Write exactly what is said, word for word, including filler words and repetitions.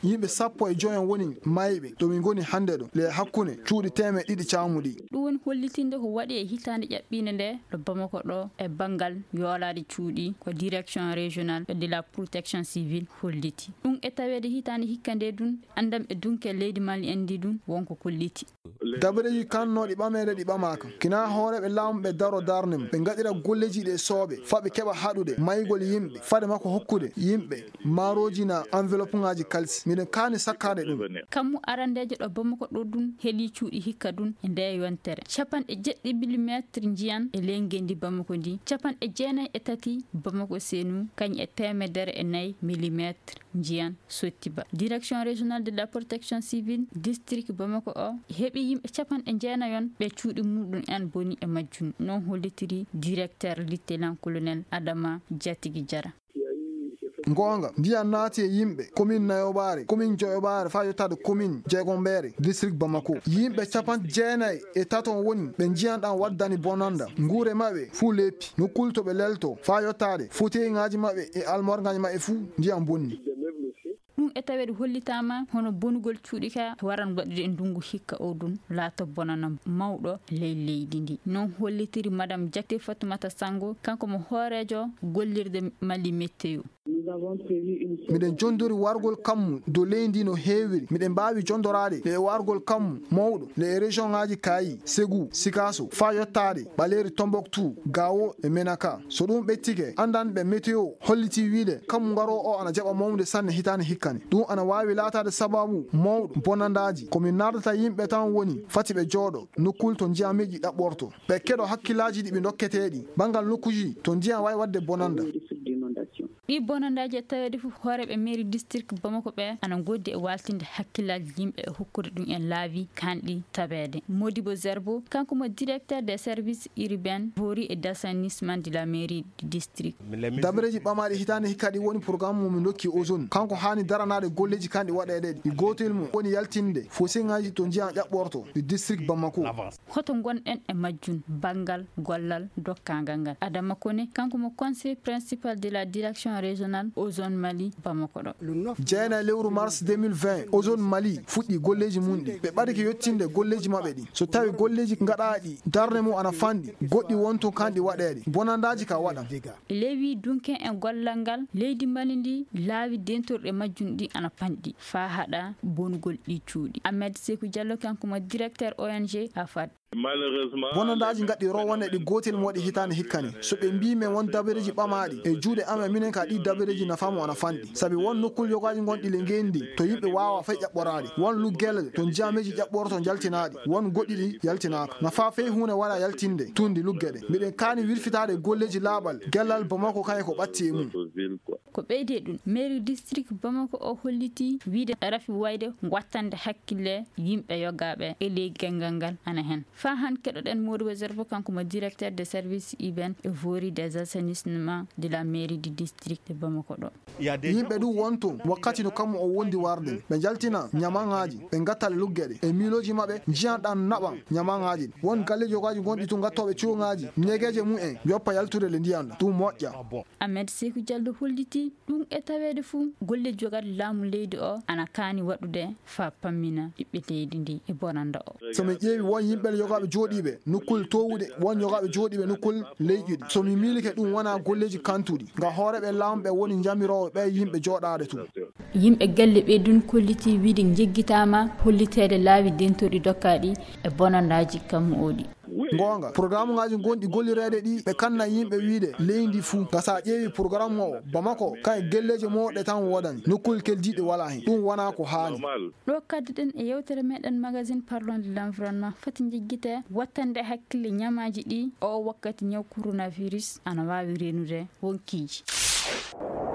yimɓe sappo e joyon woni mayɓe to min goni hande ɗo le hakkunde cuuɗi teme ɗiɗi camuɗi. ɗum woni hollitinde ko waɗi e hitande ƴaɓɓinde nde ɗo Bamako ɗo e banggal yoolade cuuɗi ko direction régional de la protection civile holliti ɗum e tawede hitande hikka nde dun andam e dunke leydi Mali en ndi dun wonko kolliti. dabareji kannoɗi ɓamede ɗi ɓamaka kina hooreɓe laamu ɓe daro darne mum ɓe gaɗira golleji ɗe sooɓe faɓe keɓa haɗude maygol yimɓe fade makko hokkude yimɓe maaroji na enveloppe ngaji kalsi miɗen kaani sakkade ɗum. kammu arandejo ɗo Bamako ɗo dun heeli cuuɗi hikka dun e nde yontere capanɗe jeɗɗi millimétre njiyan e lengendi Bamako ndi capanɗe jeenayi e tati Bamako Sénou kañ e temedere e nayyi millimétre njiyan Sottiba. direction régionale de la protection civile district Bamako o heɓi yimɓe capanɗe jeenayon ɓe cuuɗi muɗum en boni e majjum non hollitiri directeur lieutenant colonel Adama Diatigi Diarra. gonga ndiyan naati e yimɓe commune Nayobare commune Dioyobare fa yottade commune Diegombere district Bamako yimɓe capan jeenayi e taton woni ɓe jiyanɗan waddani bonanda nguure maɓɓe fuu leppi nokkul to ɓe lelto fa yottade fauteuil ngaji maɓɓe e almorgaji maɓɓe fuu ndiyan bonni. ɗum e tawede hollitama hono bonugol cuuɗi ka waran waɗude e ndungu hikka o dun laato bonana mawɗo ley leydi ndi non hollitiri madame Diakté Fatoumata Sango kanko mo hoorejo gollirde Mali météo. miɗen jondori wargol kammu do leydi no heewiri miɗen mbawi jondorade le wargol kammu mawɗo le région ngaji Kayi Ségou Sikasso fa yottade ɓaleri Tombouctou Gao e Menaka so ɗum ɓettike andanɓe météo holliti wiide kammu ngaro o ana jaɓa mawde sanne hitane hikkane ɗum ana wawi laatade sababu mawɗo bonandaji komin nardata yimɓe tan woni fati ɓe jooɗo nokkul to jiyamiji ɗaɓɓorto ɓe keɗo hakkillaji ɗi ɓe dokketeɗi bangal nokkuji to jiyan wawi wadde bonanda. ɗi bonandaji e tawede fof hooreɓe mairie district Bamako ɓe ana goddi e waltinde hakkillaji yimɓe e hokkude ɗum en laawi kanɗi tabede. Modibo Zerbo kanko mo directeur des services urbains vori et d'assainissement de la mairie du district. dabareji ɓamaɗi hitande hikka ɗi woni programme mum dokki ozone kanko hani daranade golleji kanɗi waɗeɗe ɗi gotel mum woni yaltinde fossé ngaji to jiyan ƴaɓɓorto du district Bamako. hoto gonɗen e majjum bangal gollal dokkangal ngal Adama Kone kanko mo conseil principal de la direction régional ozone Mali Bamako ɗo. jeena lewru mars deux mille vingt ozone Mali fuɗɗi golleji mum ɗi ɓe ɓaɗike yettinde golleji maɓɓe ɗi so tawi golleji gaɗaɗi darne mum ana fanɗi goɗɗi wonto kanɗi waɗeɗe bonandaji ka waɗan. lewi dunken e gollal ngal leydi Mali ndi laawi dentorɗe majjum ɗi ana panɗi fa haɗa bonugol ɗi cuuɗi. Ahmed Sékou Diallo kanko mo directeur O N G Afad. bonandaji gaɗɗi rowane ɗi gotel mo waɗi hitande hikkani so ɓe mbimi won dabareji ɓamaɗi e juuɗe amen minen ka ɗi dabareji nafamo ana fanɗi saabi won nokkul yogaji gonɗi le ngendi to yimɓe wawa fay ƴaɓɓorade won luggele to jiyameji ƴaɓɓorto jaltinaɗi won goɗɗi ɗi yaltinaka nafa fey hunde waɗa yaltinde tundi luggeɗe miɗen kaani wirfitade golleji laaɓal gellal Bamako kaye ko ɓatti e mum. ko ɓeyde ɗum mairie district Bamako o holliti wiide rafi wayde wattande hakkille yimɓe yogaɓe e ley gengal ngal ana hen fa han keɗoɗen Modibo Zerbo kanko mo directeur des services urbains et vori des assainissement de la mairie du district de Bamako ɗo. yimɓe ɗum wonto wakkati no kammu o wondi warde ɓe jaltina ñamangaji ɓe gattal luggeɗe e miloji maɓɓe jiyanɗan naɓan ñamangaji won galleji yogaji gonɗi tun gattoɓe cuwogaji ñegeje mumen yoppa yaltude le ndiyanɗa ɗum moƴƴa. Ahmed Sékou Diallo holliti ɗum e tawede fuu golle jogade laamu leydi o ana kaani waɗude fa pammina ɓiɓɓe leydi ndi e bonanda o. somi ƴeewi won yimɓe yogaɓe jooɗiɓe nokkul towuɗe won yogaɓe jooɗiɓe nokkul leyƴuɗe somi miilike ɗum wona golleji kantuɗi nga hooreɓe laamu ɓe woni jamirowo ɓe yimɓe jooɗade tun. yimɓe galle ɓe dun kolliti wiide jeggitama hollitede laawi dentorɗi dokkaɗi e bonandaji kammu oɗi. gonga programme ngaji gonɗi gollirede ɗi ɓe kanna yimɓe wiide leydi fuu gasa ƴeewi programme o Bamako kay gelleje moɗe tan wodani nokkul keldiɗe wala hen ɗum wona ko haani. ɗo kadduɗen e yewtere meɗen magazine parlons de l'environnement fati jeggite wattande hakkille ñamaji ɗi o wakkati ñaw coronavirus ana wawi renude wonkiji.